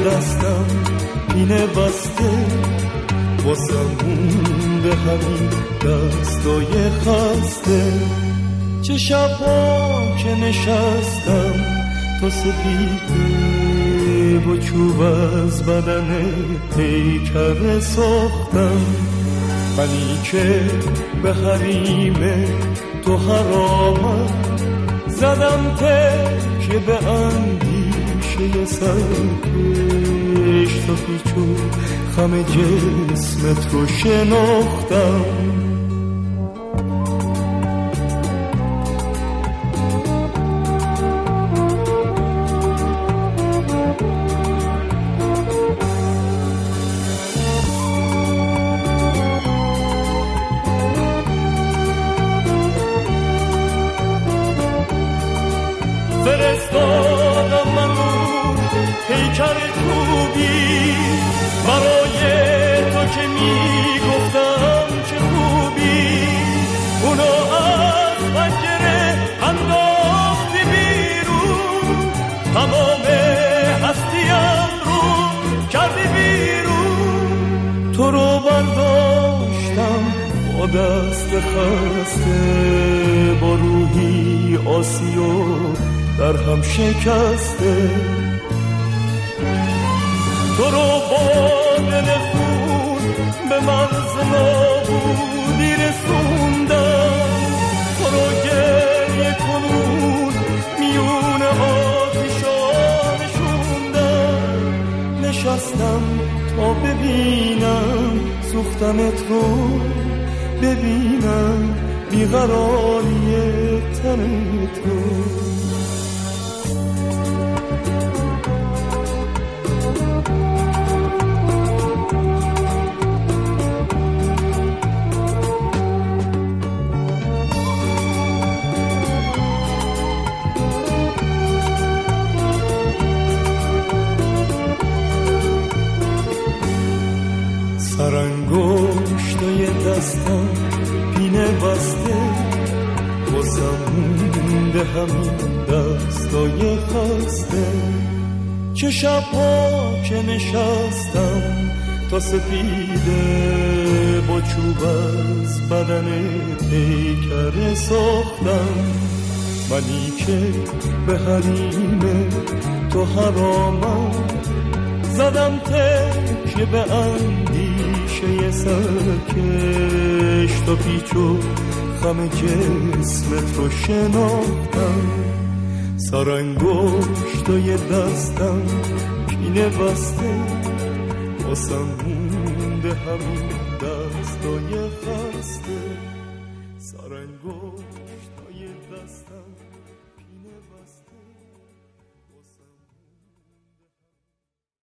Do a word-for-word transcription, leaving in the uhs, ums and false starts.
دستم پینه بسته واسم مونده همین دستای خسته. چه شبا که نشستم تا سپیده با چوب از بدن پیکر ساختم. منی که به حریم تو حرامم زدم تکیه به اندیشه سرکش تا پیچو خم جسمت رو شناختم. فرستادم من رو پیکر خوبی برای تو که میگفتم چه خوبی. اونو از پنجره انداختی بیرون تمام هستیم رو کردی بیرون. تو رو برداشتم با دست خسته با روحی آسیو در هم شکسته. تو رو با دل خون به مرز نابودی رسوندم. تو رو گریه کنون میون آتشان نشوندم. نشستم تا ببینم سوختمت رو ببینم بیقراری تنت رو. سرانگشتای دستم پینه بسته واسم مونده همین دستای خسته. چه شبها که نشستم تا سپیده با چوب از بدن پیکر ساختم. منی که به حریم تو حرامم زدم تکیه به اندیشه سرکش تا پیچو خم جسمت رو شناختم. سرانگشتای دستم پینه بسته واسم مونده همین دستای خسته. سرانگشت